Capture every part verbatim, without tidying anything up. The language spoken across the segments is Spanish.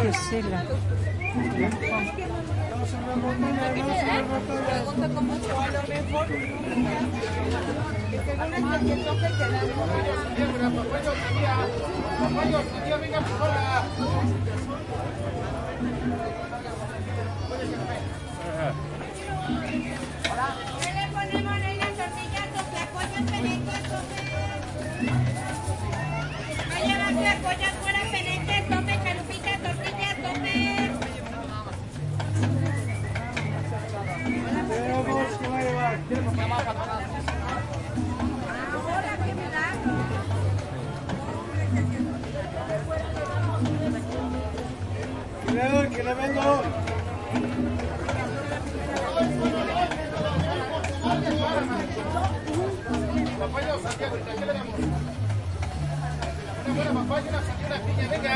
Cela. Pregunta cómo se va a lo mejor. Que según este que toque te dan. ¿Qué le ponemos ahí las tortillas, tlacoyos, peneques, tope? Va a llevar tlacoyos fuera, peneques, tope, chalupitas, tortillas, tope. Veamos qué va a llevar. Ahora que me da. Cuidado, que la vengo. Papaya o Santiago, ¿qué le damos? Una buena papaya, una sandía, una piña, venga.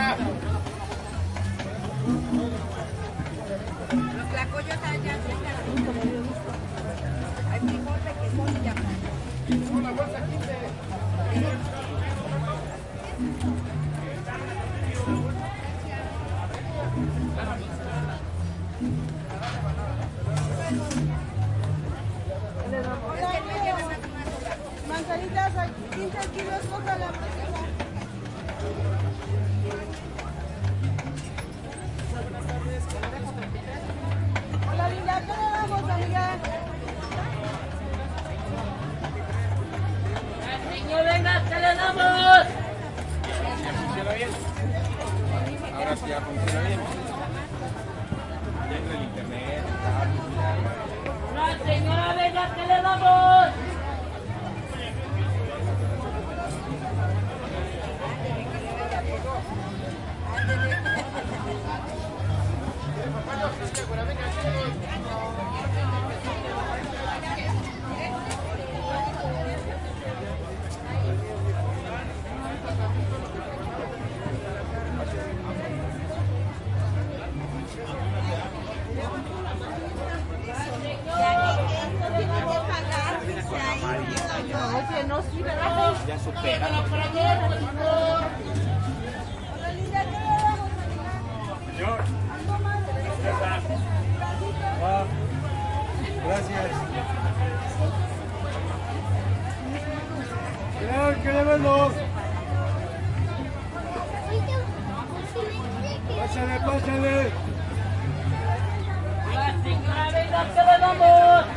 Los tlacoyos allá están. Hay frijol, requesón y ya. Una bolsa quince. Manzanitas, quince kilos, coja la manzana. Hola, linda, ¿qué le damos, amiga? Señor, venga, ¿qué le damos? ¿Funciona bien? Ahora sí ya funciona bien. Dentro del internet, No, señora, venga, ¿qué le damos? Oye, no sirve, ¿verdad? ya supera. Hola, linda, ¿qué le damos, amiga? Señor. Algo más. Ah, gracias. Cuidado, que la vengo. Pásale, pásale. La señora, venga, ¿qué le damos?